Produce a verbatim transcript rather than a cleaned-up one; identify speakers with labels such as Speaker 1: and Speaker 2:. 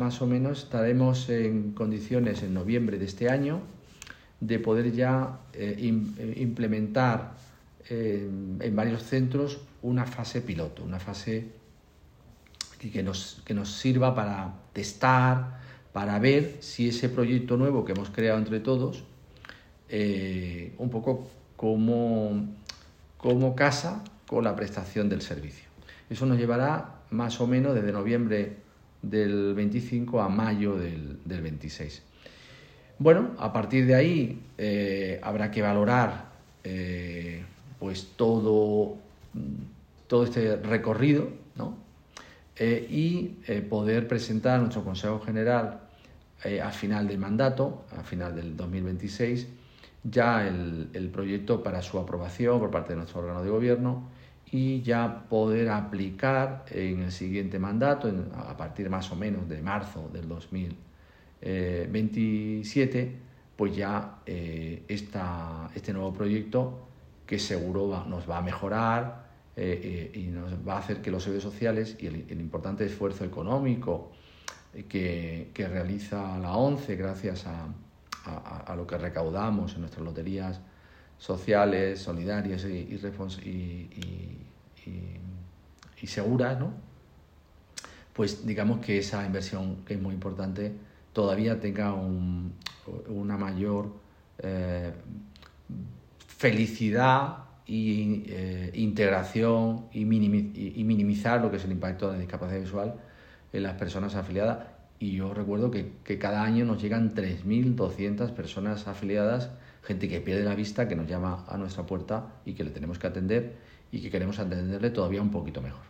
Speaker 1: más o menos estaremos en condiciones en noviembre de este año de poder ya eh, in, eh, implementar eh, en varios centros una fase piloto, una fase que nos, que nos sirva para testar, para ver si ese proyecto nuevo que hemos creado entre todos, eh, un poco cómo, cómo casa con la prestación del servicio. Eso nos llevará más o menos desde noviembre del veinticinco a mayo del, del veintiséis. Bueno, a partir de ahí eh, habrá que valorar eh, pues todo, todo este recorrido, ¿no? Eh, y eh, poder presentar a nuestro Consejo General eh, a final del mandato, a final del dos mil veintiséis, ya el, el proyecto para su aprobación por parte de nuestro órgano de gobierno y ya poder aplicar en el siguiente mandato, en, a partir más o menos de marzo del dos mil veintisiete, pues ya eh, esta, este nuevo proyecto que seguro va, nos va a mejorar eh, eh, y nos va a hacer que los servicios sociales y el, el importante esfuerzo económico que, que realiza la ONCE gracias a, a, a lo que recaudamos en nuestras loterías sociales, solidarias y, y, y, y, y, y seguras, ¿no? Pues digamos que esa inversión, que es muy importante, todavía tenga un, una mayor eh, felicidad y eh, integración y, minimi, y minimizar lo que es el impacto de la discapacidad visual en las personas afiliadas. Y yo recuerdo que, que cada año nos llegan tres mil doscientas personas afiliadas, gente que pierde la vista, que nos llama a nuestra puerta y que le tenemos que atender y que queremos atenderle todavía un poquito mejor.